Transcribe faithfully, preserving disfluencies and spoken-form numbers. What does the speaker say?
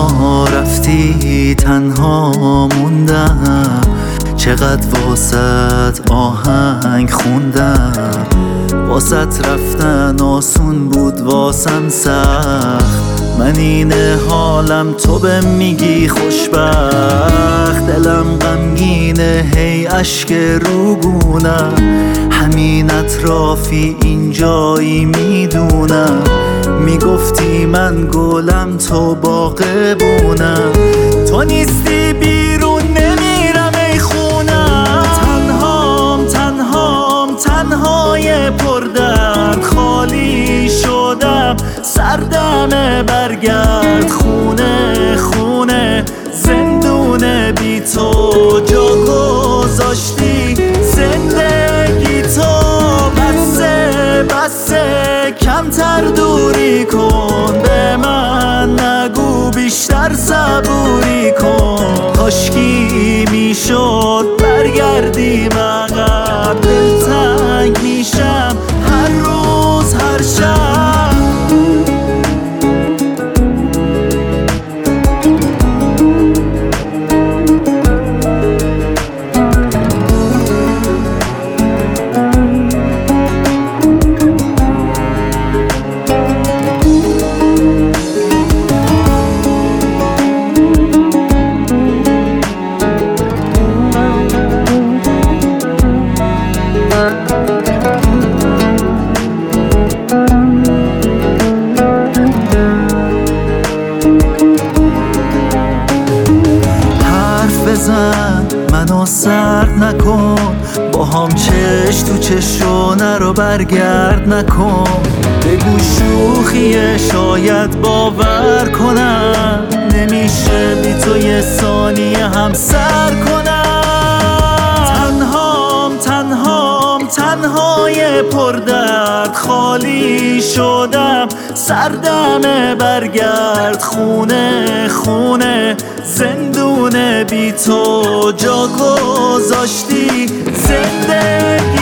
تنها رفتی تنها موندم، چقدر واسط آهنگ خوندم. واسط رفتن آسون بود واسم سخت، من این حالم تو به میگی خوشبخت. دلم غمگینه هی اشک روگونم، همین اطرافی اینجایی میدونم. میگفتی من گلم تو باغبونم، تو نیستی بیرون نمیرم ای خونم. تنهام تنهام تنهای پردرد، خالی شدم سردمه برگرد. خونه خونه زندونه بی تو، جا گذاشتی زندگی تو. بسه بسه کمتر دوری کن، به من نگو بیشتر صبوری کن. کاشکی میشد برگردیم عقب، دلتنگ میشم هر روز هر شب. بزن منو سرد نکن، با هم چش تو چش رو نرو برگرد نکن. بگو شوخیه شاید باور کنم، نمیشه بی تو یه ثانیه هم سر کنم. تنهام تنهام تنهای پردرد، خالی شدم سردمه برگرد. خونه خونه زندونه بی تو، جا گذاشتی زندگی